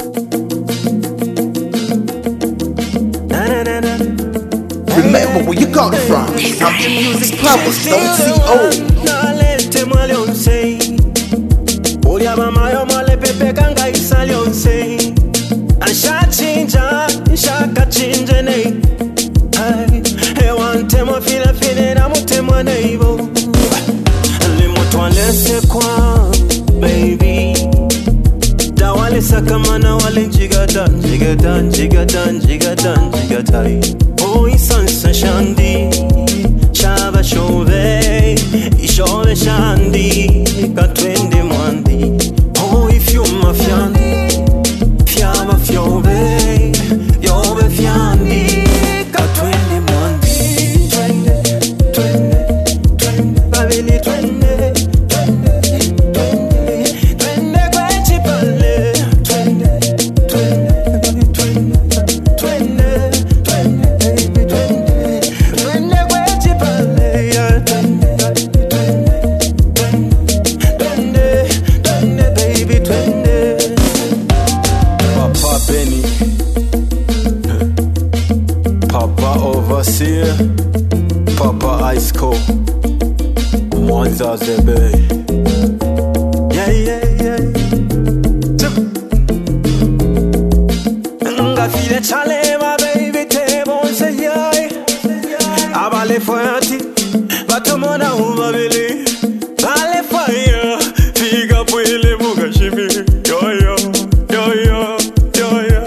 Remember where you got it from. Zambian Music Powers, .co. Nalete mwalionse Ulia mama yo mwale pepe kanga isalionse Ansha chinja, nshaka chinje nei Ewante mwa fina fine na mute mwa neibo Limo tuanese kwa, baby Dawale sakamana wale jigadan, jigadan, jigadan, jigadan, jigadan Oh isansa shandi Shaba shove, ishove shandi Katwende mwandi Oh ifyo mafyandi Fyaba fyove, yove fyandi Katwende mwandi Twende, twende, twende Babili twende, twende, twende Twende kwechi pale Twende, twende, twende, twende Twende, baby twende Twende kwechi pale yeah. Twende, twende, twende, baby twende Papa Benny Papa Overseer Papa Ice Cold Mwanza Zebe Yeah, yeah, yeah Ngafile chale ma baby te bonse yai Abale fuati Batomona umabili Bale fire Figa pwile muga shimi Yo yo, yo yo, yo yo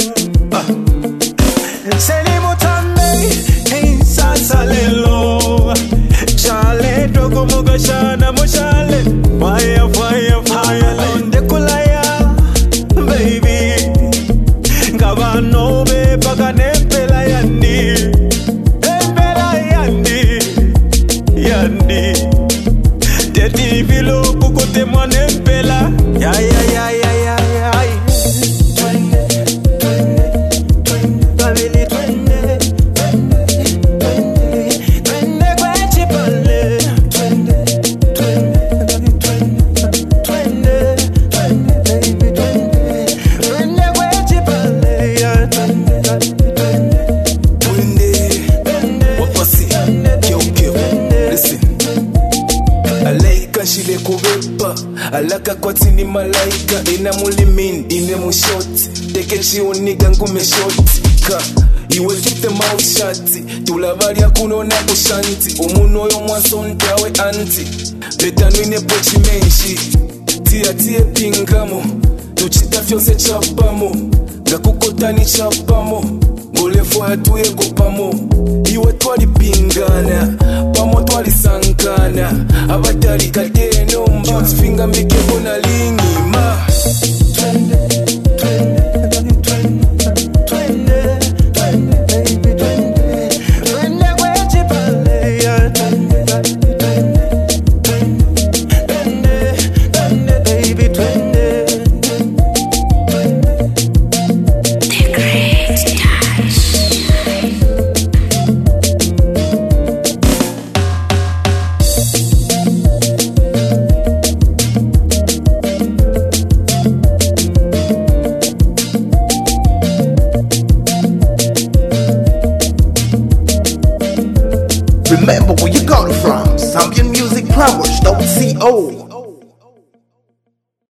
Seli mutambe Insa salelo Shale toko muga shana mushale Fire, fire, fire Londe kulaya Baby Ngabano be Baka nempela yandi Nempela yandi Yandi Teti filo kukote mwa nempela Ya ya ya ya ya ya Twende, twende, twende Babili twende, twende, twende Twende kwechi pale Twende, twende, twende, twende Twende, baby twende Twende kwechi pale yeah. Twende, twende, twende Wapasi, kyo kyo, listen Alaika shile kubepa Alaka kwa tini malaika Ina mulimin, ine mushoti Teke chioniga ngume shoti Ka, iwe fite maushati Tulavarya kunona kushanti Umuno yo mwaso ntawe anti Betanwine pochi menshi Tia tie pingamo Tuchita fyonse chapamo Gakukotani chapamo Ngolefu hatuye kopamo Iwe twali pingana Pamo twali sankana Abatari kate nomba Youth finger make you gonna lingima Twende, twende, twende, twende, twende, baby twende Twende kwechi pale yeah. Twende, twende, twende, twende, baby twende The Great Touch. Remember where you got it from. Zambian Music Powers, .co.